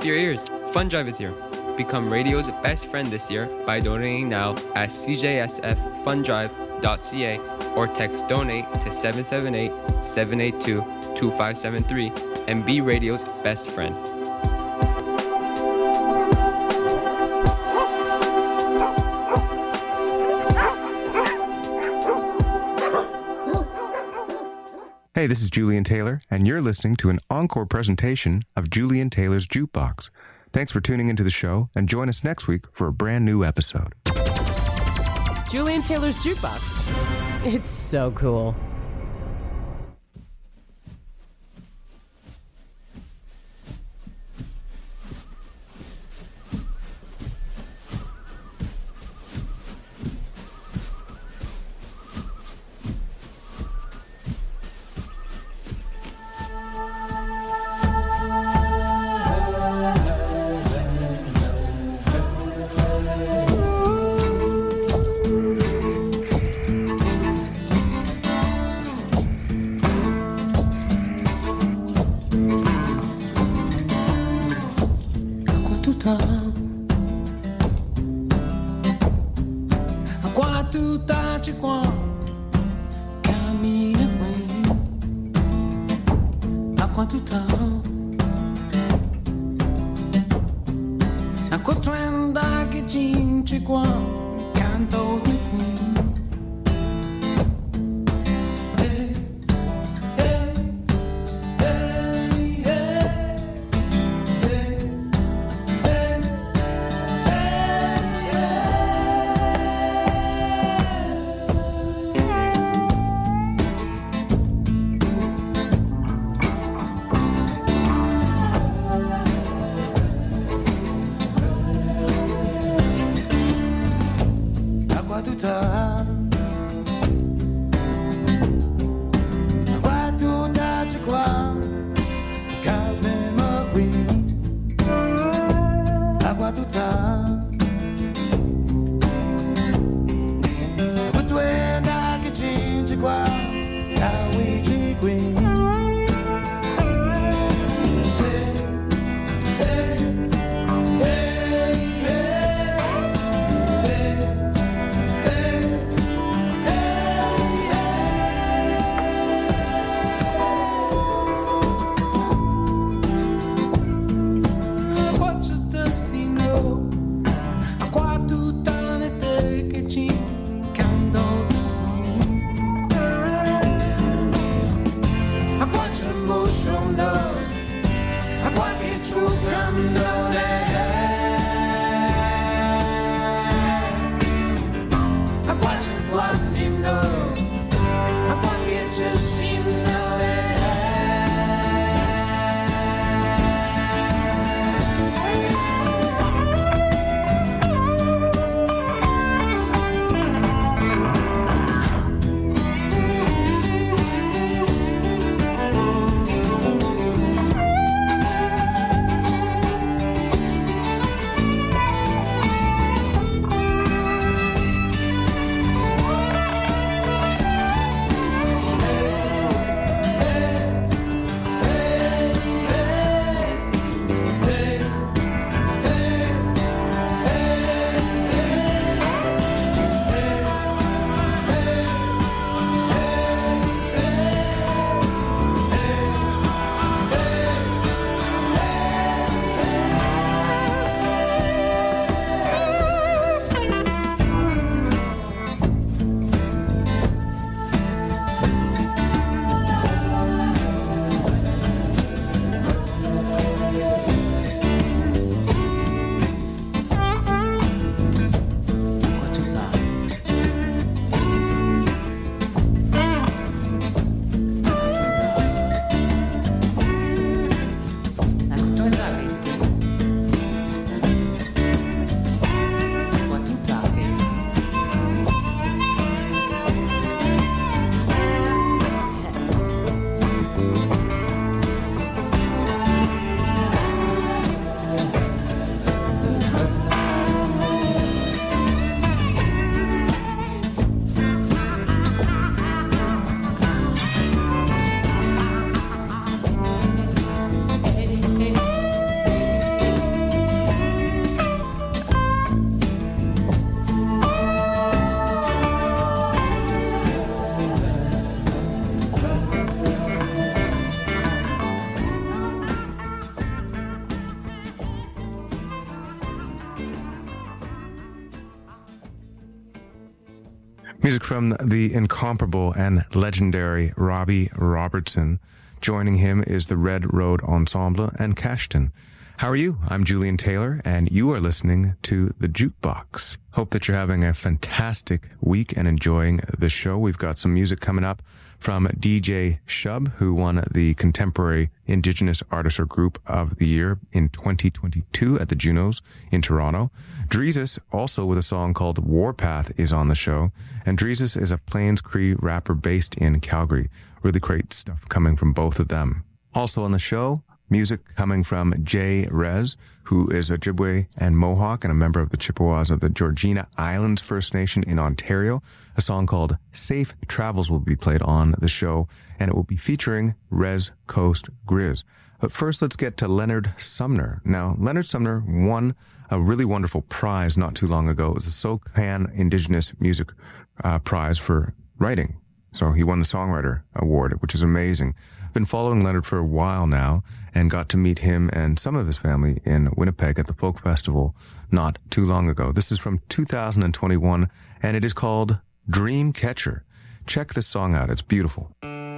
up your ears. Fun Drive is here. Become radio's best friend this year by donating now at cjsffundrive.ca or text donate to 778-782-2573 and be radio's best friend. Hey, this is Julian Taylor, and you're listening to an encore presentation of Julian Taylor's Jukebox. Thanks for tuning into the show, and join us next week for a brand new episode. Julian Taylor's Jukebox. It's so cool. Music from the incomparable and legendary Robbie Robertson. Joining him is the Red Road Ensemble and Cashton. How are you? I'm Julian Taylor, and you are listening to The Jukebox. Hope that you're having a fantastic week and enjoying the show. We've got some music coming up from DJ Shub, who won the Contemporary Indigenous Artist or Group of the Year in 2022 at the Junos in Toronto. Dreezus, also with a song called Warpath, is on the show. And Dreezus is a Plains Cree rapper based in Calgary. Really great stuff coming from both of them. Also on the show, music coming from Jay Rez, who is Ojibwe and Mohawk and a member of the Chippewas of the Georgina Islands First Nation in Ontario. A song called Safe Travels will be played on the show, and it will be featuring Rez Coast Grizz. But first, let's get to Leonard Sumner. Now, Leonard Sumner won a really wonderful prize not too long ago. It was the SOCAN Indigenous Music Prize for writing. So he won the Songwriter Award, which is amazing. I've been following Leonard for a while now and got to meet him and some of his family in Winnipeg at the Folk Festival not too long ago. This is from 2021, and it is called Dream Catcher. Check this song out. It's beautiful.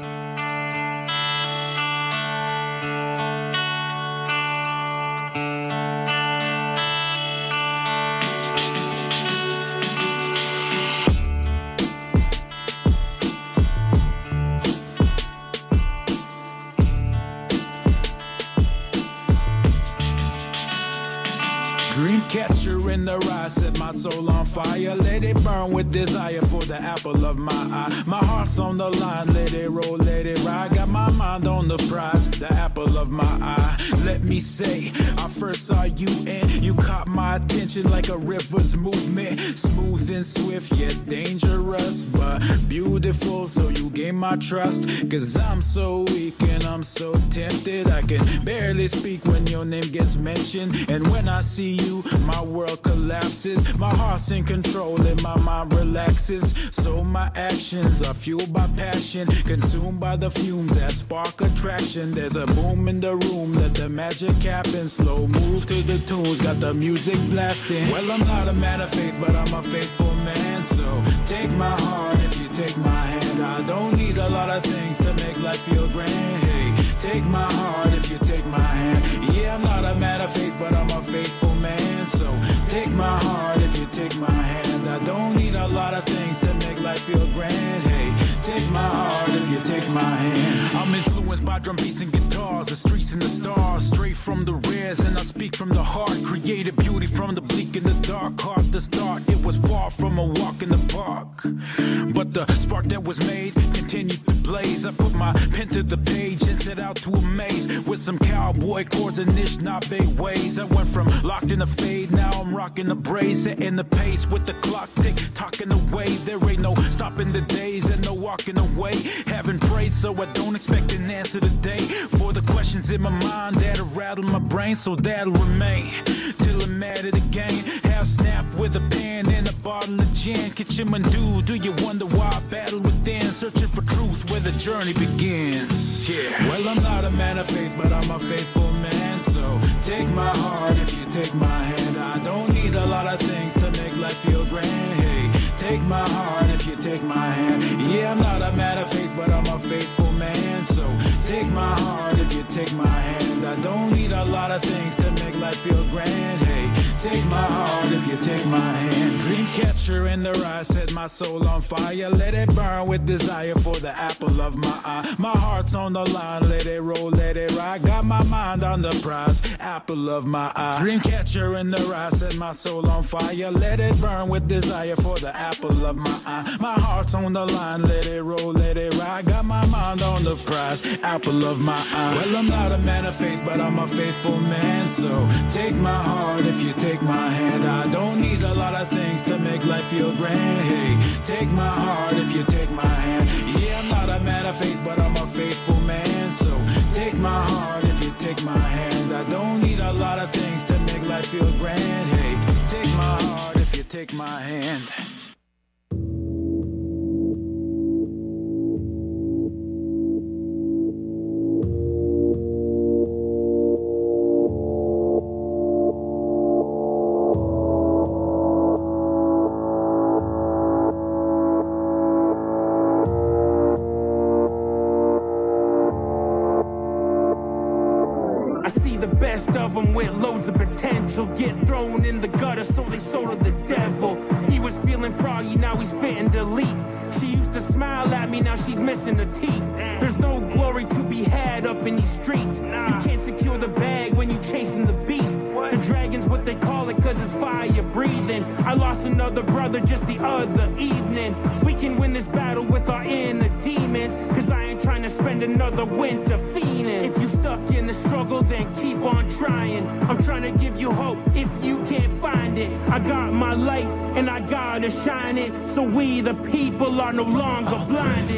Catcher in the rye, set my soul on fire. Let it burn with desire for the apple of my eye. My heart's on the line, let it roll, let it ride. Got my mind on the prize, the apple of my eye. Let me say, I first saw you and you caught my attention like a river's movement. Smooth and swift, yet dangerous, but beautiful, so you gain my trust. Cause I'm so weak and I'm so tempted. I can barely speak when your name gets mentioned. And when I see you, my world collapses. My heart's in control and my mind relaxes. So my actions are fueled by passion, consumed by the fumes that spark attraction. There's a boom in the room, let the magic happen. Slow move to the tunes, got the music blasting. Well, I'm not a man of faith, but I'm a faithful man. So take my heart if you take my hand. I don't need a lot of things to make life feel grand. Hey, take my heart if you take my hand. Yeah, I'm not a man of faith, but I'm a faithful man. So take my heart if you take my hand. I don't need a lot of things to make life feel grand. Hey, take my heart if you take my hand. I'm influenced by drum beats and guitars, the streets and the stars, straight from the rares, and I speak from the heart. Created beauty from the bleak and the dark. Hard to start, it was far from a walk in the park, but the spark that was made continued to blaze. I put my pen to the page and set out to amaze with some cowboy chords and Anishinaabe ways. I went from locked in the fade, now I'm rocking the braids, setting the pace with the clock tick, talking away. There ain't no stopping the days and no walking away. Haven't prayed, so I don't expect an answer today for the questions in my mind that'll rattle my brain. So that'll remain till I'm at it again. Half snap with a pen and a bottle of gin. Kitchimandu, do you wonder why I battle within? Searching for truth where the journey begins. Yeah. Well, I'm not a man of faith, but I'm a faithful man. So take my heart if you take my hand. I don't need a lot of things to make life feel grand. Hey, take my heart if you take my hand. Yeah, I'm not a man of faith, but I'm a faithful man. So take my heart if you take my hand. I don't need a lot of things to make life feel grand. Hey, take my heart if you take my hand. Dream catcher in the rye, set my soul on fire. Let it burn with desire for the apple of my eye. My heart's on the line, let it roll, let it ride. Got my mind on the prize, apple of my eye. Dream catcher in the rye, set my soul on fire. Let it burn with desire for the apple of my eye. My heart's on the line, let it roll, let it ride. Got my mind on the prize, apple of my eye. Well, I'm not a man of faith, but I'm a faithful man. So take my heart if you take my hand. I don't need a lot of things to make life feel grand. Hey, take my heart if you take my hand. Yeah, I'm not a man of faith, but I'm a faithful man. So take my heart if you take my hand. I don't need a lot of things to make life feel grand. Hey, take my heart if you take my hand. of them with loads of potential get thrown in the gutter, so they sold to the devil. He was feeling froggy, now he's fitting delete. She used to smile at me, now she's missing her teeth. There's no glory to be had up in these streets. You can't secure the bag when you chasing the beast. The dragon's what they call it, cause it's fire breathing. I lost another brother just the other evening. We can win this battle with our inner demons, cause I ain't trying to spend another winter fiending. If you stuck in the struggle, then keep on trying. I'm trying to give you hope if you can't find it. I got my light and I gotta shine it, so we the people are no longer blinded.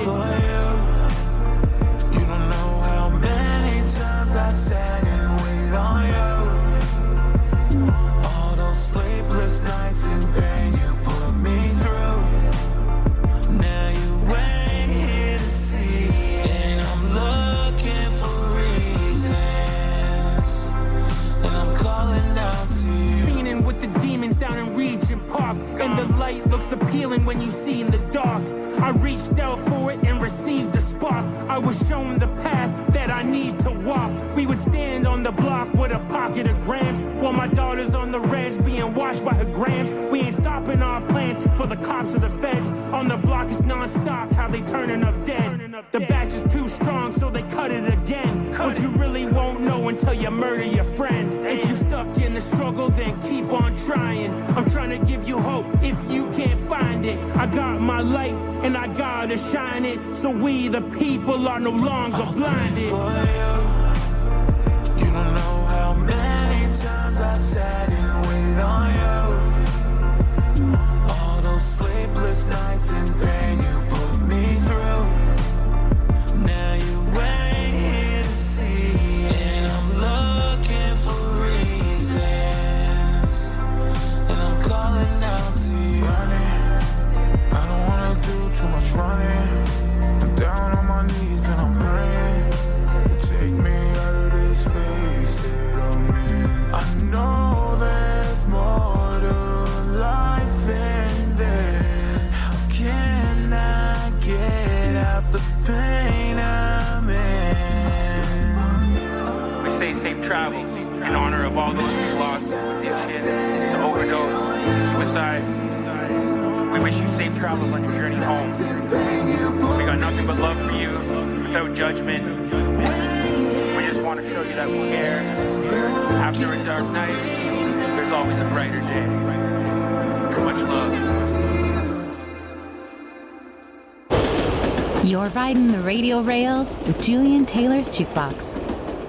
You don't know how many times I sat and waited on you. All those sleepless nights in pain you put me through. Now you ain't here to see, and I'm looking for reasons, and I'm calling out to you. Meaning with the demons down in Regent Park, and the light looks appealing when you see in the dark. I reached out for it and received the spark. I was shown the path that I need to walk. We would stand on the block with a pocket of grams, while my daughter's on the reds being watched by her grams. We ain't stopping our plans for the cops or the feds. On the block it's non-stop, how they turning up dead. The batch is too strong, so they cut it again. But you really won't know until you murder your friend. If you stuck in the struggle, then keep on trying. I'm trying to give you hope if you can't find it. I got my light and I gotta shine it, so we the people are no longer blinded. You don't know how many times I sat and waited on you. All those sleepless nights in pain you put me through. Now you ain't here to see, and I'm looking for reasons, and I'm calling out to you. Running, I don't wanna do too much running. I'm down on my knees and I'm praying. Take me out of this space that I'm in. I know there's more to life than this. How can I get out the pain I'm in? We say safe travels in honor of all those we lost to addiction, to overdose, to suicide. We wish you safe travels on your journey home. We got nothing but love for you, without judgment. We just want to show you that we care. After a dark night, there's always a brighter day. Much love. You're riding the radio rails with Julian Taylor's Jukebox.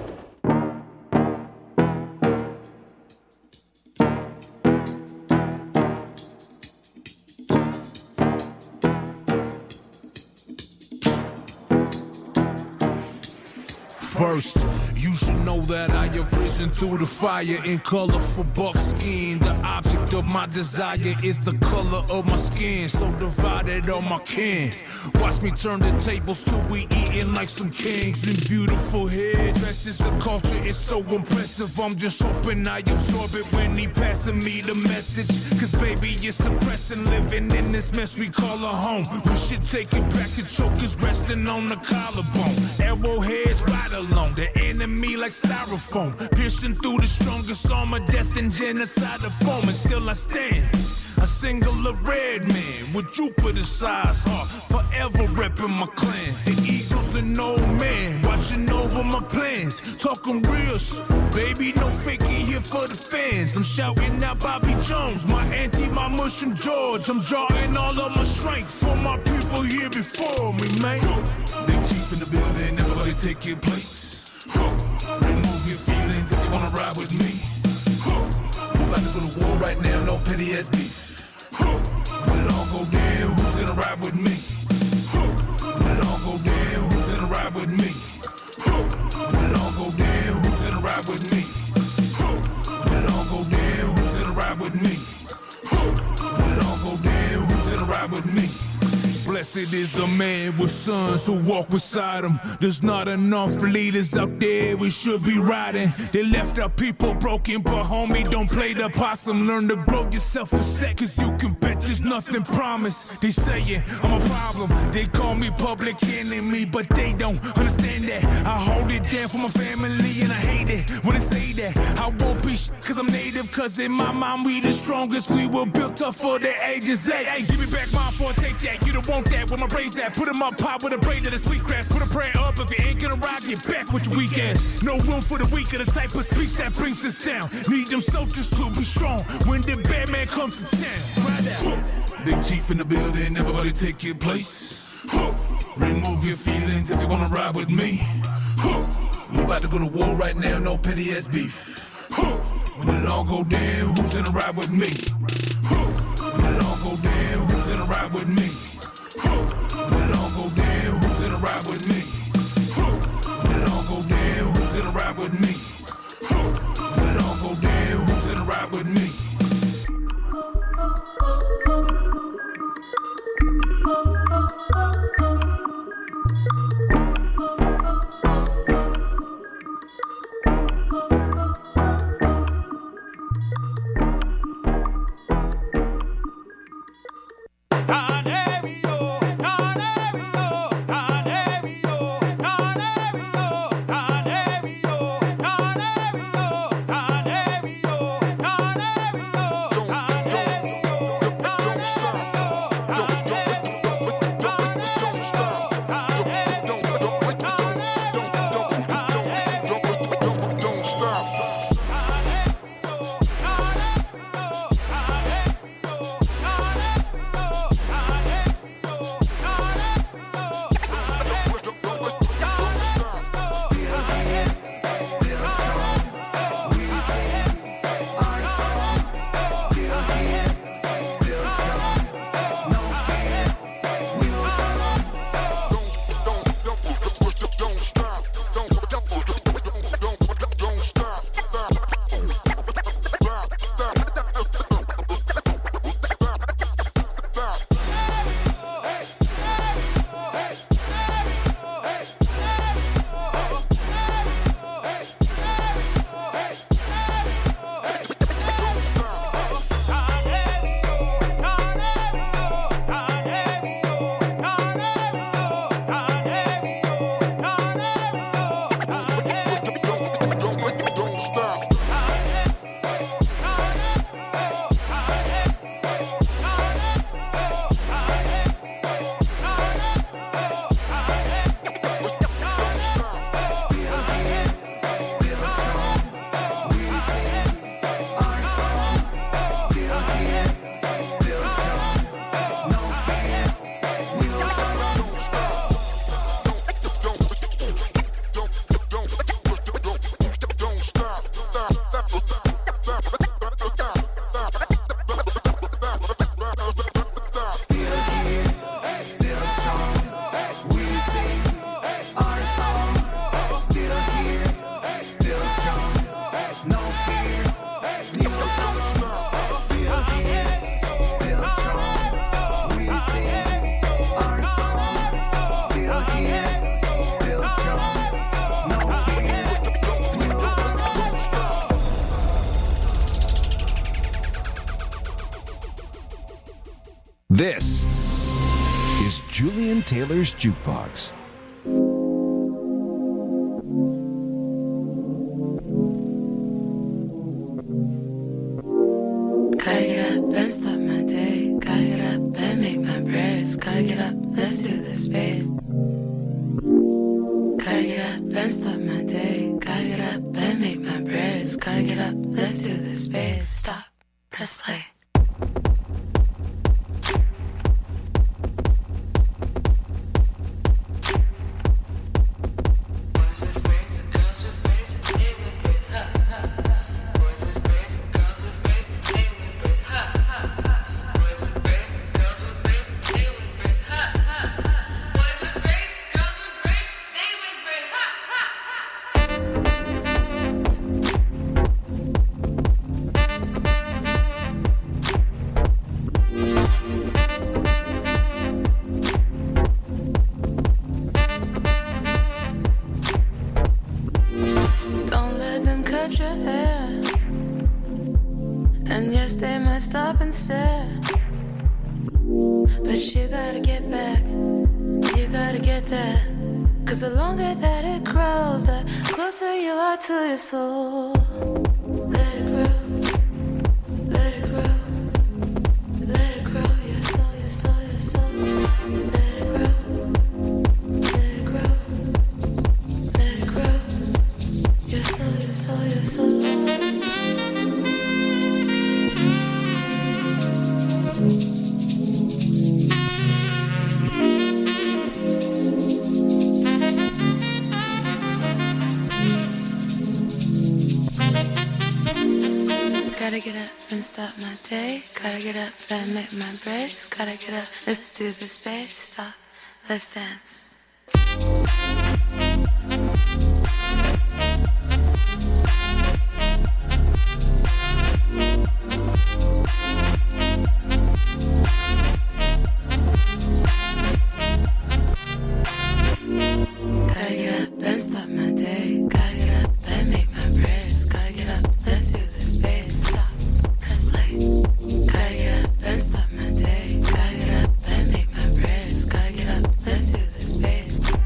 First, you should know that I have risen through the fire in colorful buckskin. The object of my desire is the color of my skin, so divided on my kin. Watch me turn the tables till we eating like some kings in beautiful headdresses. The culture is so impressive, I'm just hoping I absorb it when he passing me the message. Cause baby, it's depressing living in this mess we call a home. We should take it back to chokers resting on the collarbone. Arrowheads right along, the enemy like styrofoam, piercing through the strongest armor, death and genocide of foam. And still I stand, a singular red man with Jupiter-sized heart, forever repping my clan. The Eagles and old man, watching over my plans, talking real shit. Baby, no faking here for the fans. I'm shouting out Bobby Jones, my auntie, my Muslim George. I'm drawing all of my strength for my people here before me, man. Big chief in the building, everybody take your place. Remove your feelings if you wanna ride with me. We're about to go to war right now, no petty ass beef. When it all go down, who's gonna ride with me? When it all go down, who's gonna ride with me? When it all go down, who's gonna ride with me? When it all go down, who's gonna ride with me? When it all go down, who's gonna ride with me? Blessed is the man with sons who walk beside him. There's not enough leaders out there we should be riding. They left our people broken, but homie, don't play the possum. Learn to grow yourself a set, cause you can bet there's nothing promised. They saying I'm a problem, they call me public enemy, but they don't understand that I hold it down for my family, and I hate it when they say that I won't be cause I'm native, cause in my mind we the strongest. We were built up for the ages. Hey, give me back mine for a take that. You don't want that, where my brains at? Put 'em up high with a braid of the sweet grass. Put a prayer up, if you ain't gonna ride, get back with your weak ass. No room for the weak, of the type of speech that brings us down. Need them soldiers to be strong when the bad man comes to town. Right out. Big chief in the building, everybody take your place. Remove your feelings if you wanna ride with me. We about to go to war right now, no petty ass beef. When it all go down, who's gonna ride with me? When it all go down, who's gonna ride with me? When it all go down, who's gonna ride with me? When it all go down, who's gonna ride with me? When it all go down, who's gonna ride with me? This is Julian Taylor's Jukebox. Gotta get up and start my day. Gotta get up and make my braids. Gotta get up, let's do this, babe. Gotta get up and start my day. Gotta get up and make my braids. Gotta get up, let's do this, babe. Stop, press play. but you gotta get back. You gotta get that. Cause the longer that it grows, the closer you are to your soul. Let it grow. Let it grow. Let it grow. Your soul, your soul, your soul. Let it grow. Let it grow. Let it grow. Your soul, your soul, your soul. Gotta get up and start my day. Gotta get up and make my brace. Gotta get up, let's do this, babe. Stop, let's dance. Gotta get up and start my day. Gotta get up and make my brace. Gotta get up, let's do this, babe. Stop, press play. Gotta get up and start my day. Gotta get up and make my brace. Gotta get up, let's do this, babe.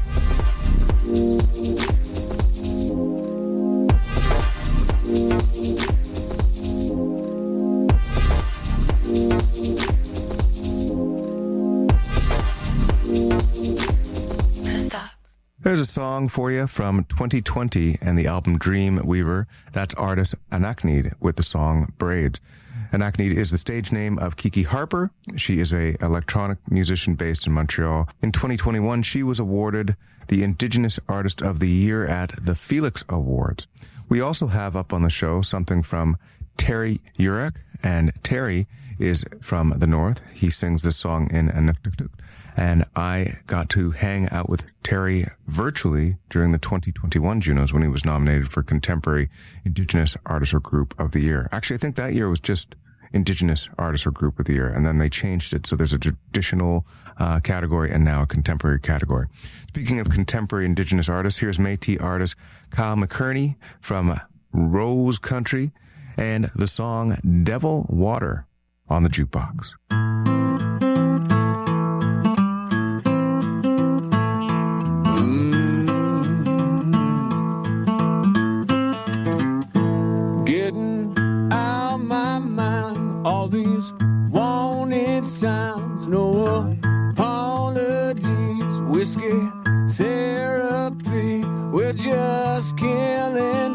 There's a song for you from 2020 and the album Dreamweaver. That's artist Anakneed with the song Braids. Anakneed is the stage name of Kiki Harper. She is an electronic musician based in Montreal. In 2021, she was awarded the Indigenous Artist of the Year at the Felix Awards. We also have up on the show something from Terry Urek, and Terry is from the north. He sings this song in Inuktitut. And I got to hang out with Terry virtually during the 2021 Junos when he was nominated for Contemporary Indigenous Artist or Group of the Year. Actually, I think that year was just Indigenous Artist or Group of the Year, and then they changed it. So there's a traditional category and now a contemporary category. Speaking of contemporary Indigenous artists, here's Métis artist Kyle McKerney from Rose Country and the song Devil Water on the jukebox. Sounds, no apologies, whiskey therapy, we're just killing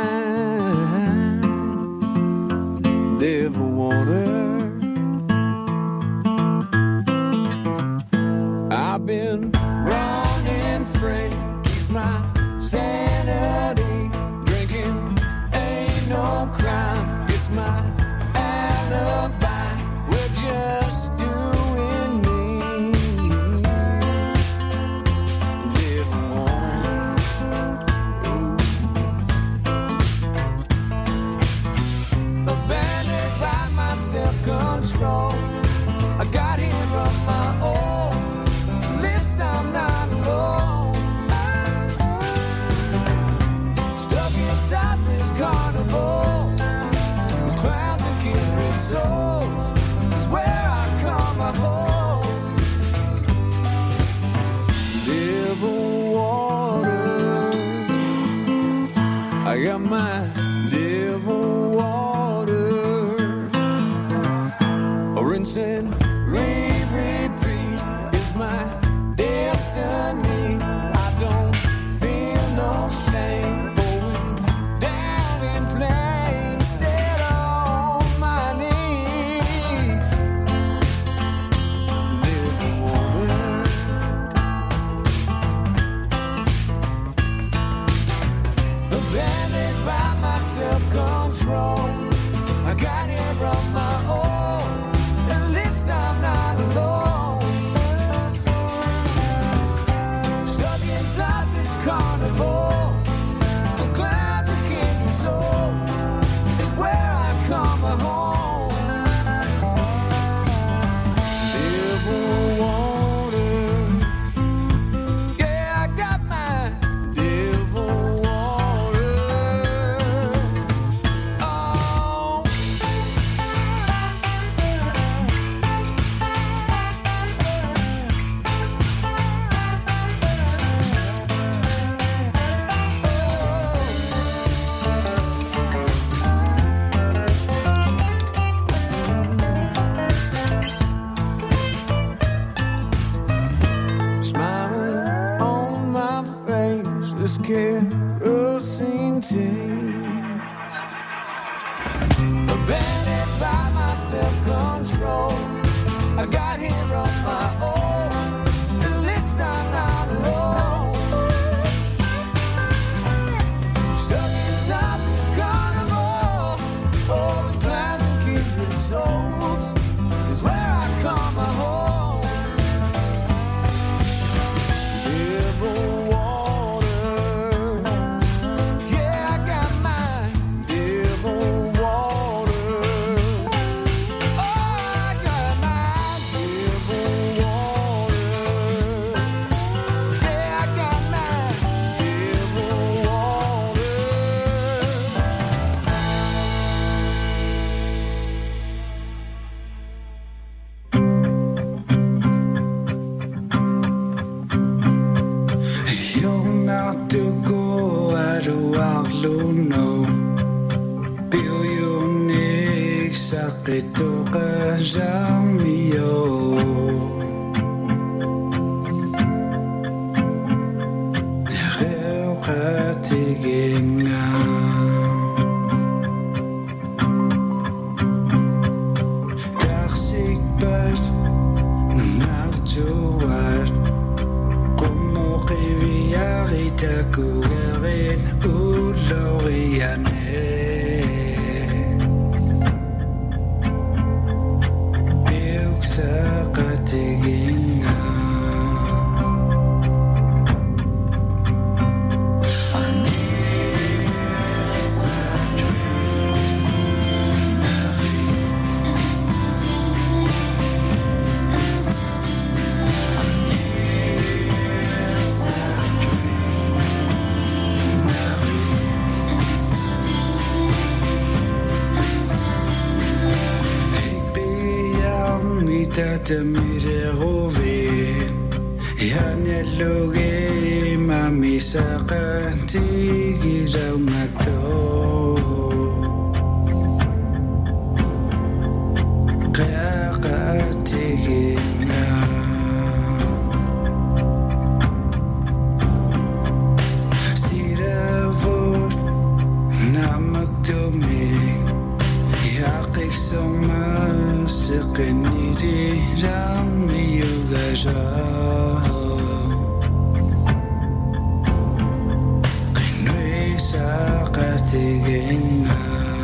time. Devil water, I've been running free, keeps my sanity, drinking ain't no crime, it's my alibi, we're just self-control. I got here on my own. At least I'm not alone. Stuck inside this carnival with clowns and kindred souls. Is where I call my home. Devil water, I got my devil water. Rinse and repeat is my destiny. I don't feel no shame, going down in flames, dead on my knees. Devil water, abandoned by my kerosene tanks. Abandoned by my self-control, I got here on my own. At least I'm not alone. Stuck inside this carnival, oh, with clowns and kindred souls, is where I call my home. Devil water, yeah, I got mine. Devil water, oh, I got mine. Devil water, yeah, I got mine. Devil water. You're not to go at a wild no. Bill you nick sakito kajamio. Nereo katigina. Dagsik bus nagtuar. Como riviarita kugerin uloriane. Biuk sa katigina. Tata mire rove Yanya loge mami sakanti giraw na to Kaya katigin na Siravot na magdumig Yakik sa masikiniri Rang miyugaraw Kinwe sa katigin na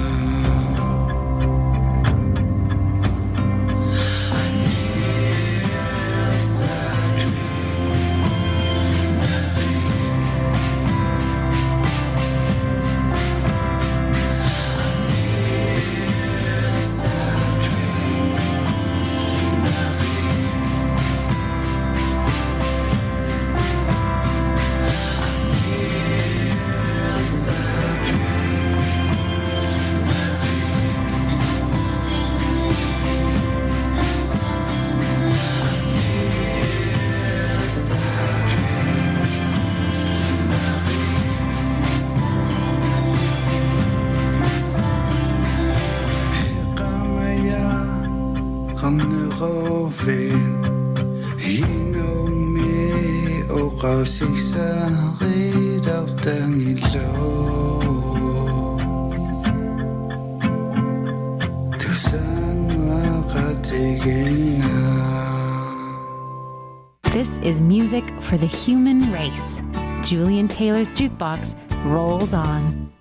This is music for the human race. Julian Taylor's Jukebox rolls on.